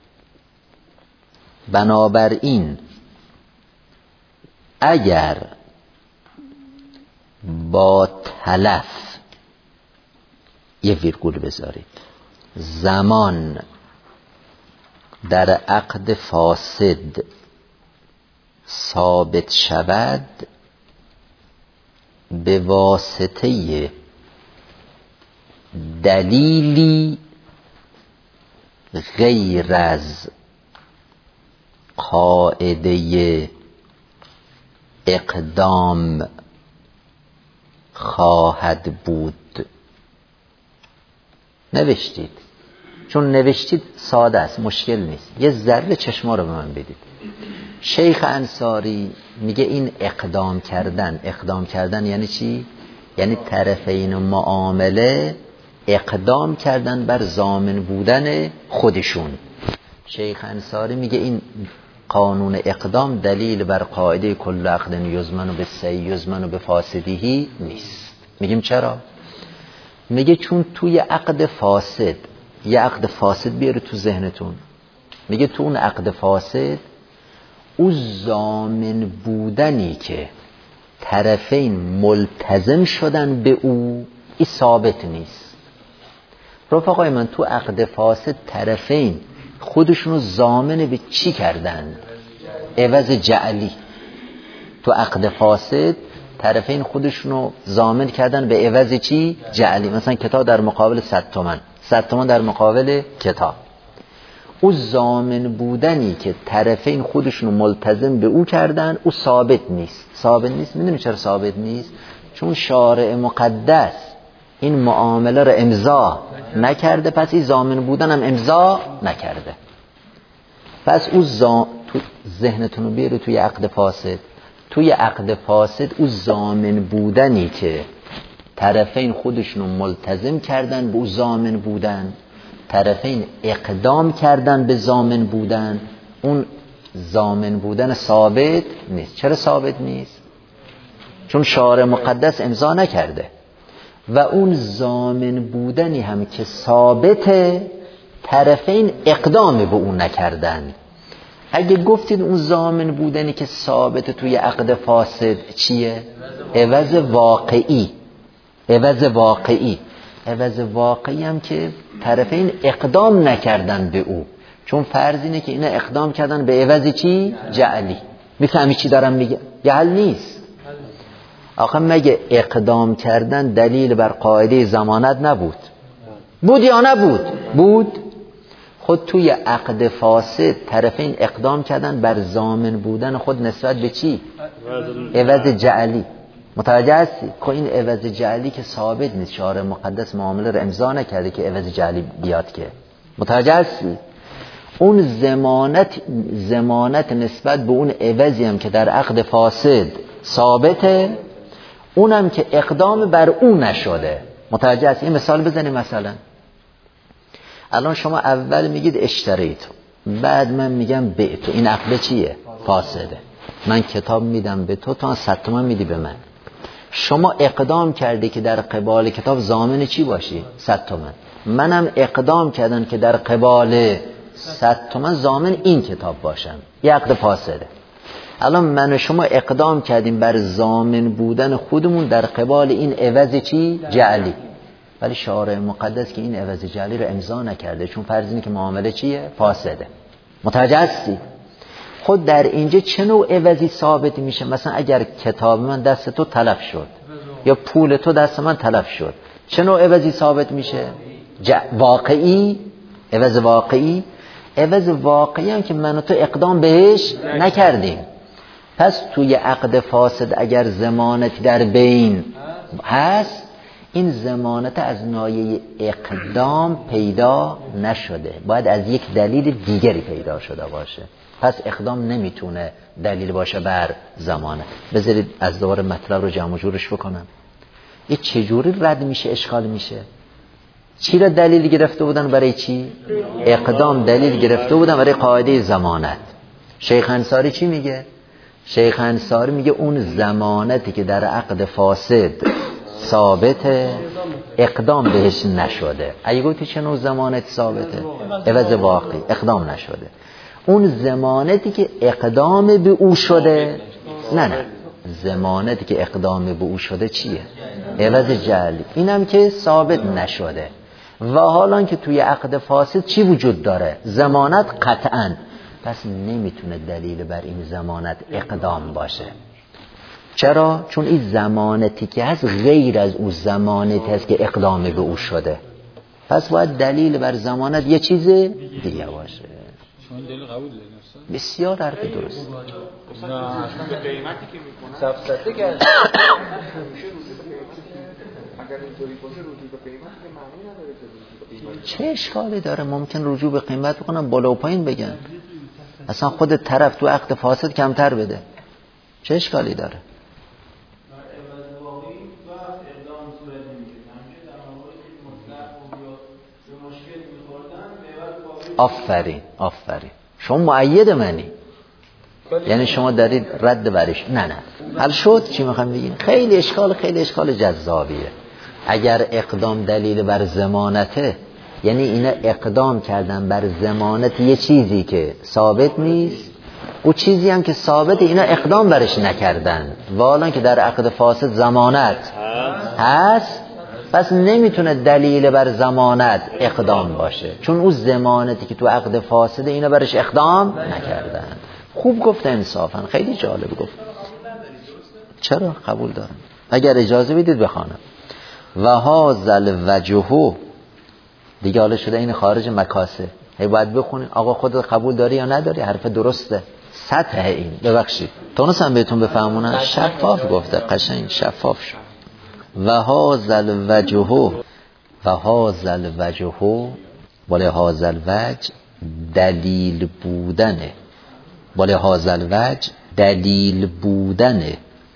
بنابراین اگر با تلف یه ویرگول بذارید زمان در عقد فاسد ثابت شود به واسطه دلیلی غیر از قاعده اقدام خواهد بود. نوشتید، چون نوشتید ساده است، مشکل نیست. یه ذره چشما رو به من بدید. شیخ انصاری میگه این اقدام کردن یعنی چی؟ یعنی طرفین معامله اقدام کردن بر ضامن بودن خودشون. شیخ انصاری میگه این قانون اقدام دلیل بر قاعده کل عقد یضمن بالصحیح یضمن بفاسده نیست. میگیم چرا؟ میگه چون توی عقد فاسد، یه عقد فاسد بیاره تو ذهنتون، میگه تو اون عقد فاسد او ضامن بودنی که طرفین ملتزم شدن به او، این ثابت نیست. رفقای من تو عقد فاسد طرفین خودشونو ضامن به چی کردن؟ عوض جعلی. تو عقد فاسد طرفین خودشونو ضامن کردن به عوض چی؟ جعلی. مثلا کتاب در مقابل 100 تومن، 100 تومن در مقابل کتاب. او ضامن بودنی که طرفین خودشونو ملتزم به او کردن، او ثابت نیست. ثابت نیست. میدونی چرا ثابت نیست؟ چون شارع مقدس این معامله رو امضا نکرده، پس این ضامن بودن هم امضا نکرده. پس او تو ذهنتون رو بیاره توی عقد فاسد. توی عقد فاسد او ضامن بودنی که طرفین خودشونو ملتزم کردن به او ضامن بودن، طرفین اقدام کردن به ضامن بودن، اون ضامن بودن ثابت نیست. چرا ثابت نیست؟ چون شارع مقدس امضا نکرده. و اون ضامن بودنی هم که ثابته، طرفین اقدام به اون نکردن. اگه گفتید اون ضامن بودنی که ثابت توی عقد فاسد چیه؟ عوض واقعی. عوض واقعی. عوض واقعی هم که طرفین اقدام نکردن به او، چون فرض اینه که اینا اقدام کردن به عوض چی؟ جعلی. میفهمی چی دارم میگه؟ جعل نیست. آخه مگه اقدام کردن دلیل بر قاعده ضمانت نبود؟ بود یا نبود؟ بود. خود توی عقد فاسد طرفین اقدام کردن بر ضامن بودن خود نسبت به چی؟ عوض جعلی. متوجه هستی؟ که این عوض جعلی که ثابت نیست، شارع مقدس معامله رو امضا نکرده که عوض جعلی بیاد که. متوجه هستی؟ اون ضمانت نسبت به اون عوضی هم که در عقد فاسد ثابته، اونم که اقدام بر اون نشده. متوجه هستی؟ این مثال بزنیم. مثلا الان شما اول میگید اشتریتو، بعد من میگم بعتو. این عقد چیه؟ فاسده. من کتاب میدم به تو، تو 100 تومن میدی به من. شما اقدام کردی که در قبال کتاب ضامن چی باشی؟ 100 تومن. منم اقدام کردم که در قبال 100 تومن ضامن این کتاب باشم. یه عقد فاسده. الان من و شما اقدام کردیم بر ضامن بودن خودمون در قبال این عوض چی؟ جعلی. ولی شارع مقدس که این عوض جعلی رو امضا نکرده، چون فرض اینه که معامله چیه؟ فاسده. متوجه هستی؟ خود در اینجا چه نوع عوضی ثابت میشه؟ مثلا اگر کتاب من دست تو تلف شد یا پول تو دست من تلف شد، چه نوع عوضی ثابت میشه؟ واقعی. عوض واقعی. عوض واقعی هم که من و تو اقدام بهش نکردیم. پس توی عقد فاسد اگر ضمانت در بین هست، این ضمانت از ناحیه اقدام پیدا نشده، باید از یک دلیل دیگری پیدا شده باشه. پس اقدام نمیتونه دلیل باشه بر ضمانت. بذارید از دوباره مطلب رو جمع و جورش بکنم. این چجوری رد میشه، اشکال میشه؟ چی را دلیل گرفته بودن برای چی؟ اقدام دلیل گرفته بودن برای قاعده ضمانت. شیخ انصاری چی میگه؟ شیخ انصاری میگه اون ضمانتی که در عقد فاسد ثابته، اقدام بهش نشده. اگه گفتی چه نوع ضمانت ثابته؟ عوض واقعی. اقدام نشده. اون ضمانتی که اقدام به او شده، نه ضمانتی که اقدام به او شده چیه؟ عوض جعلی. اینم که ثابت نشده. و حالا که توی عقد فاسد چی وجود داره؟ ضمانت قطعاً. پس نمیتونه دلیل بر این ضمانت اقدام باشه. چرا؟ چون این ضمانتی که هست غیر از اون ضمانتی هست که اقدام به او شده. پس باید دلیل بر ضمانت یه چیز دیگه باشه. شما دلیل قبول دارید؟ بسیار حرف درست. نه به قیمتی که میکنن سبسته کرد. اگر اینطوری باشه رجوع به قیمت که معنی نداره که رجوع به قیمت. چه اشکالی داره؟ ممکن رجوع به قیمت بکنن، بالا و پایین بگن. اصلا خود طرف تو عقد فاسد کمتر بده. چه اشکالی داره؟ آفرین. شما مؤید منی. یعنی شما دارید رد برش. نه حل شد. چی میخوام بگیم؟ خیلی اشکال جذابیه. اگر اقدام دلیل بر ضمانته، یعنی اینا اقدام کردن بر ضمانت یه چیزی که ثابت نیست، او چیزی هم که ثابت اینا اقدام برش نکردن، والا که در عقد فاسد ضمانت هست، پس نمیتونه دلیل بر ضمانت اقدام باشه، چون او ضمانتی که تو عقد فاسد اینا برش اقدام نکردن. خوب گفته انصافا، خیلی جالب گفت. چرا؟ قبول دارم. اگر اجازه بدید بخوانم. و هازل وجهو دیگه حالا شده این خارج مکاسه، هی باید بخونی آقا خودت قبول داری یا نداری، حرف درسته. سطح این ببخشید تونستم بهتون بفهمونم. شفاف گفته، قشنگ شفاف شد. و هازل وجهو ولی هازل وجه دلیل بودنه، ولی هازل وجه دلیل بودنه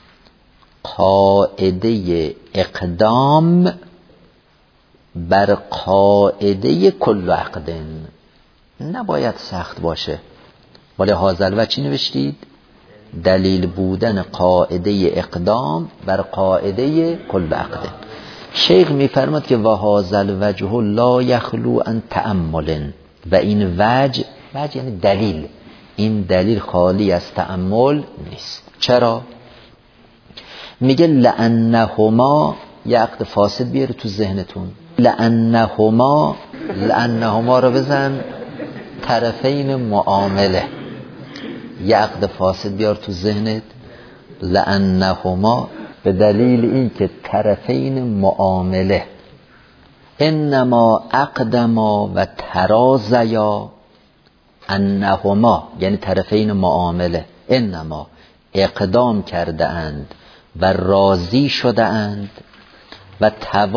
قاعده اقدام بر قاعده کل عقدن. نباید سخت باشه. ولی هازل وجه چی نوشتید؟ دلیل بودن قاعده اقدام بر قاعده کل عقدن. شیخ میفرماد که و هازل وجه لا یخلو ان تأمل، و این وجه یعنی دلیل، این دلیل خالی از تأمل نیست. چرا؟ میگه لأنهما، یه عقد فاسد بیاره تو ذهنتون، لأنهما رو بزن طرفین معامله. یه عقد فاسد بیار تو ذهنت، لأنهما به دلیل این که طرفین معامله انما اقدما و ترازیا، انهما یعنی طرفین معامله انما اقدام کرده اند و راضی شده اند و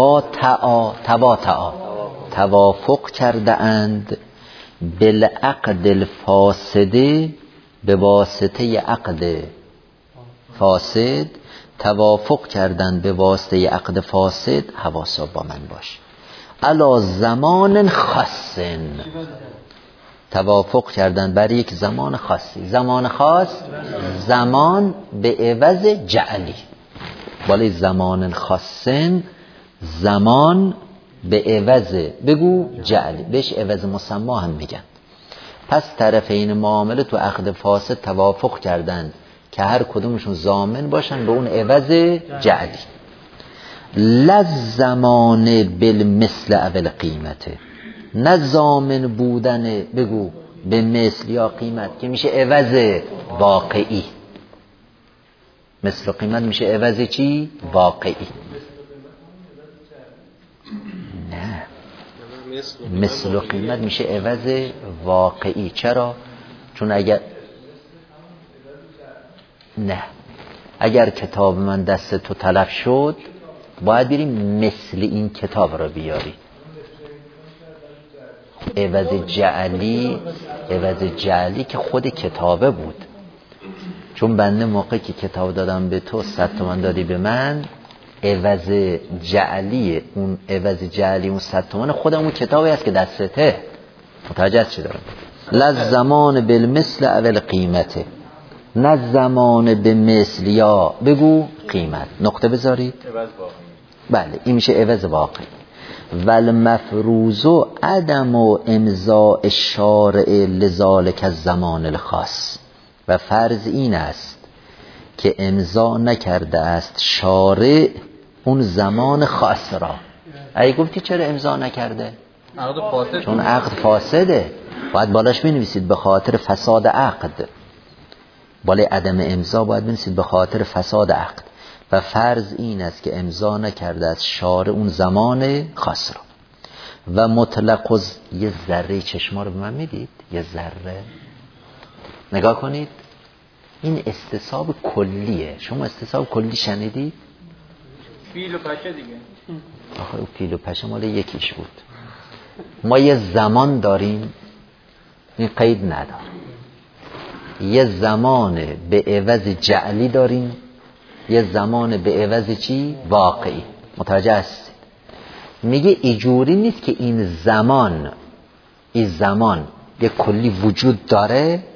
توافق کرده اند بالعقد الفاسده، به واسطه عقد فاسد توافق کردند، به واسطه عقد فاسد. حواسا با من باش. علی زمان خاص، توافق کردند بر یک زمان خاصی. زمان خاص، زمان به عوض جعلی. ولی زمان خاصن، زمان به عوض بگو جعلی، بهش عوض مسما هم میگن. پس طرفین معامله تو عقد فاسد توافق کردند که هر کدومشون ضامن باشن به اون عوض جعلی. لزمان بالمثل اول قیمته، نه ضامن بودن بگو به مثل یا قیمت که میشه عوض واقعی. مثل و قیمت میشه عوض چی؟ واقعی. نه، مثل و قیمت میشه عوض واقعی. چرا؟ چون اگر کتاب من دست تو تلف شد، باید بریم مثل این کتاب را بیاری. عوض جعلی که خود کتابه بود، چون بنده موقعی که کتاب دادم به تو 100 تومن دادی به من، عوض جعلی اون 100 تومن خودم اون کتابی هست که دستته. متوجه چی دارم؟ لزمان بالمثل اول قیمته، نه زمان به مثل یا بگو قیمت. نقطه بذارید. بله، این میشه عوض واقعی. والمفروض عدم امضاء الشارع لذالک الزمان الخاص، و فرض این است که امضا نکرده است شارع اون زمان خاص را. اگه گفتی چرا امضا نکرده؟ چون عقد فاسده، باید بالاش بنویسید به خاطر فساد عقد. بالای عدم امضا باید بنویسید به خاطر فساد عقد. و فرض این است که امضا نکرده است شارع اون زمان خاص را. و مطلق یه ذره چشما رو به من میدید، یه ذره نگاه کنید. این استصحاب کلیه. شما استصحاب کلی شنیدید؟ فیل و پشه دیگه. آخه اون فیل و پشه مال یکیش بود. ما یه زمان داریم، این قید نداره. یه زمان به عوض جعلی داریم، یه زمان به عوض چی؟ واقعی. متوجه هستید؟ میگه ایجوری نیست که این زمان یه کلی وجود داره،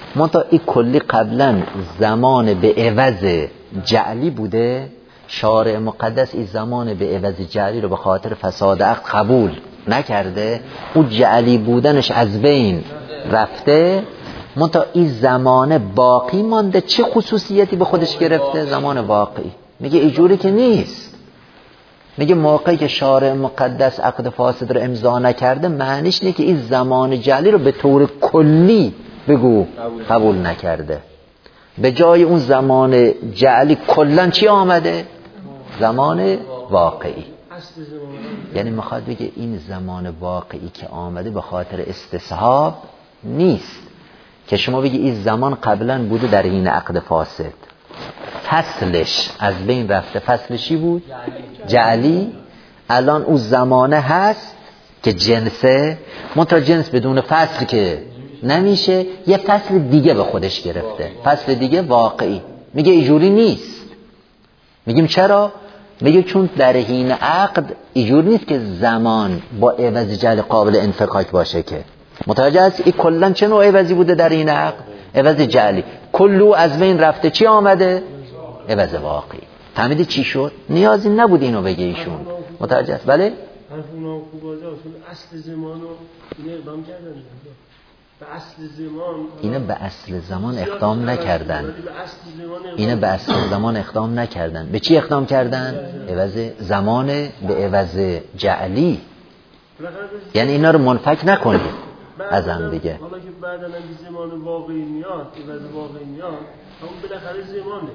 منتها این کلی قبلا زمان به عوض جعلی بوده، شارع مقدس این زمان به عوض جعلی رو به خاطر فساد عقد قبول نکرده، اون جعلی بودنش از بین رفته، منتها این زمان باقی مانده. چه خصوصیتی به خودش گرفته؟ زمان باقی. میگه اینجوری که نیست. میگه موقعی که شارع مقدس عقد فاسد رو امضا نکرده، معنیش نه که این زمان جعلی رو به طور کلی بگو قبول نکرده. به جای اون زمان جعلی کلن چی آمده؟ زمان واقعی. یعنی میخواد بگه این زمان واقعی که آمده به خاطر استصحاب نیست که شما بگی این زمان قبلا بوده در این عقد فاسد، فصلش از بین رفته. فصلشی بود؟ جعلی. الان اون زمانه هست که جنسه، منتها جنس بدون فصل که نمیشه، یه فصل دیگه به خودش گرفته، فصل دیگه واقعی. میگه اینجوری نیست. میگیم چرا؟ میگه چون در حین عقد اینجوری نیست که زمان با عوض جعلی قابل انفکاک باشه. که متوجه هست این کلا چه نوع عوضی بوده در حین عقد؟ عوض جعلی. کلو از بین رفته، چی آمده؟ عوض واقعی. فهمیدی چی شد؟ نیازی نبود اینو بگه ایشون. متوجه است؟ بله؟ حرف اونا خوب واضحه، چون اصل زمانو اینا اقدام کردن. به اصل زمان اینا به اصل زمان اقدام نکردن. اینا به اصل زمان اقدام نکردن. به چی اقدام کردن؟ عوض زمان به عوض جعلی. یعنی اینا رو منفک نکنید از هم دیگه. حالا که بعداً این زمان واقعی میاد، عوض واقعی میاد، اون بالاخره زمانه.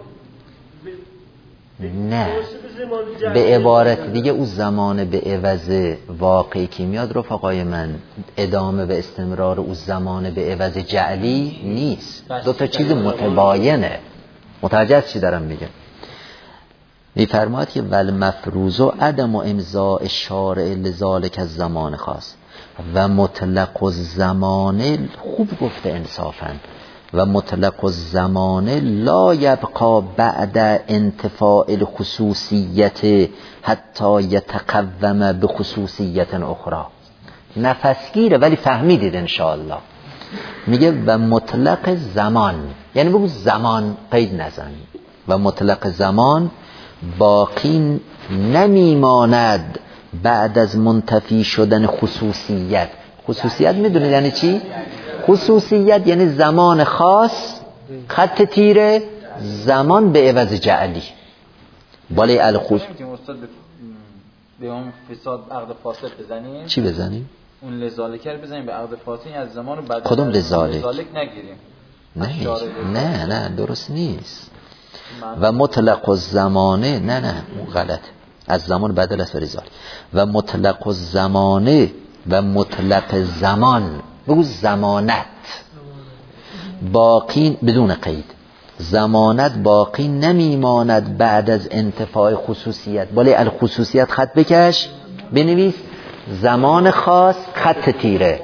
نه، به عبارت دیگه اون زمان به عوض واقعی که میاد رفقای من ادامه و استمرار اون زمان به عوض جعلی نیست. دو تا چیز متباینه. متوجه چی دارم میگم؟ میفرماید که ول مفروض و عدم و امضاء الشارع لذالک از زمان خاص و مطلق الزمان. خوب گفته انصافاً. و مطلق الزمان لا یبقى بعد انتفاع الخصوصیت حتی یتقوم بخصوصیت اخرى. نفسگیره ولی فهمیدید انشاءالله. میگه و مطلق زمان، یعنی بگو زمان قید نزن. و مطلق زمان باقی نمیماند بعد از منتفی شدن خصوصیت. خصوصیت میدونید یعنی چی؟ خصوصیت یعنی زمان خاص، خط تیره، زمان به عوض جعلی. بالای الخصوص به اون فساد عقد فاسد بزنیم. چی بزنیم؟ اون لذالکر بزنیم به عقد فاسد از زمان بعد. کدوم لذالک نگیریم؟ نه درست نیست. و مطلق الزمانه، نه اون غلط، از زمان بدل است لذالک. و مطلق الزمانه و مطلق زمان، بگو زمانت باقی بدون قید. زمانت باقی نمیماند بعد از انتفاع خصوصیت. بالای الخصوصیت خط بکش، بنویس زمان خاص خط تیره،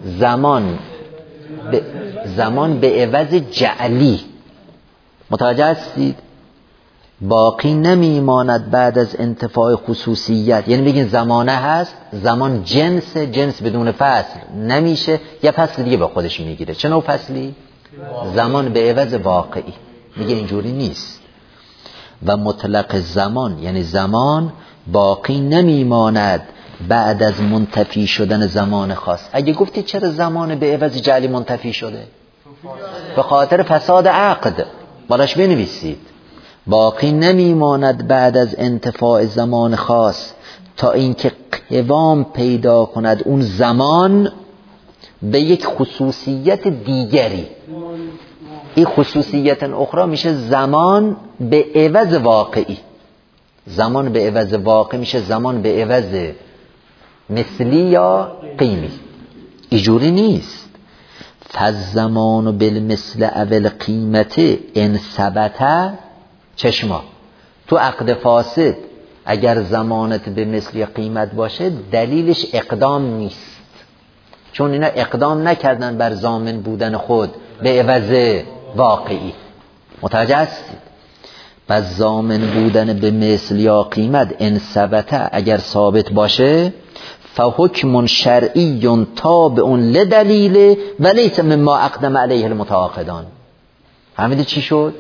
زمان به عوض جعلی. متوجه هستید؟ باقی نمیماند بعد از انتفاع خصوصیت. یعنی بگین زمانه هست، زمان جنس بدون فصل نمیشه، یه فصل دیگه به خودش میگیره. چه نوع فصلی؟ زمان به عوض واقعی. میگه اینجوری نیست. و مطلق زمان یعنی زمان باقی نمیماند بعد از منتفی شدن زمان خاص. اگه گفتی چرا زمان به عوض جعلی منتفی شده؟ به خاطر فساد عقد. بالاش بنویسید باقی نمیماند بعد از انتفاع زمان خاص تا اینکه قوام پیدا کند اون زمان به یک خصوصیت دیگری. این خصوصیت اخرى میشه زمان به عوض واقعی. زمان به عوض واقعی میشه زمان به عوض مثلی یا قیمی. اینجوری نیست. فالزمان بالمثل اول قیمت ان ثبت. چشما تو عقد فاسد اگر زمانت به مثل یا قیمت باشه دلیلش اقدام نیست، چون اینا اقدام نکردن بر ضامن بودن خود به عوض واقعی. متوجه هستید؟ پس ضامن بودن به مثل یا قیمت ان ثبت اگر ثابت باشه فحکم شرعی تابع لدلیل و لیس مما اقدم علیه المتعاقدان. فهمیدی چی شد؟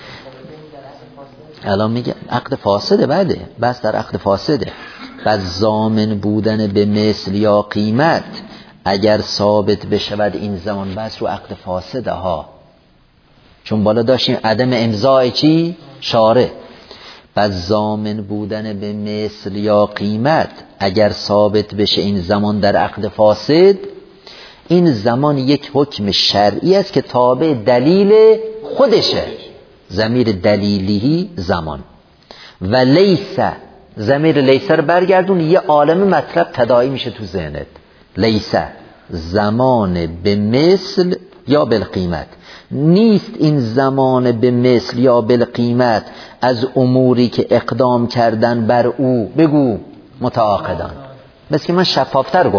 الان میگه عقد فاسده، بله بس در عقد فاسده. بس ضامن بودن به مثل یا قیمت اگر ثابت بشود این زمان بس رو عقد فاسده ها، چون بالا داشتیم عدم امضای چی؟ شارع. پس ضامن بودن به مثل یا قیمت اگر ثابت بشه این زمان در عقد فاسد، این زمان یک حکم شرعی است که تابع دلیل خودشه. ضمیر دلیلی زمان و لیسه، ضمیر لیسه رو برگردون، یه عالم مطلب تداعی میشه تو ذهنت. لیسه زمان به مثل یا بالقیمت، نیست این زمان به مثل یا بالقیمت از اموری که اقدام کردن بر او بگو متعاقدان. مثل که من شفافتر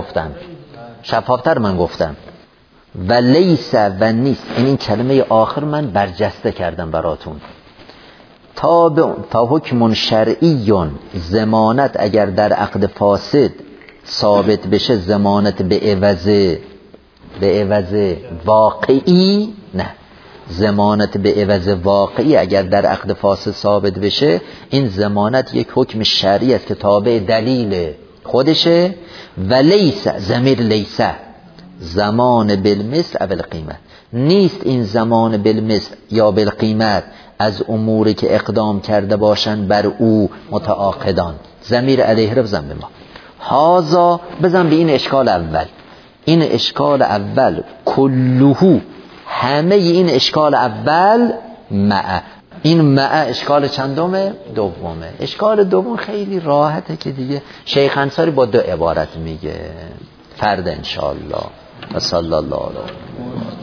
گفتم و لیسه و نیست، این کلمه آخر من برجسته کردم براتون. تابع فحکم شرعی، ضمانت اگر در عقد فاسد ثابت بشه، ضمانت به عوض واقعی، نه ضمانت به عوض واقعی اگر در عقد فاسد ثابت بشه، این ضمانت یک حکم شرعی است که تابع دلیل خودشه. و لیسه، ضمیر لیسه زمان بالمثل او بالقیمت، نیست این زمان بالمثل یا بالقیمت از اموری که اقدام کرده باشن بر او متعاقدان. ضمیر علیه رو بزن به ما، هازا بزن به این اشکال اول. این اشکال اول کلهو، همه این اشکال اول مع، این مع اشکال چندمه؟ دومه. اشکال دوم خیلی راحته که دیگه شیخ انصاری با 2 عبارت میگه. فرد انشاءالله و صلی الله علیه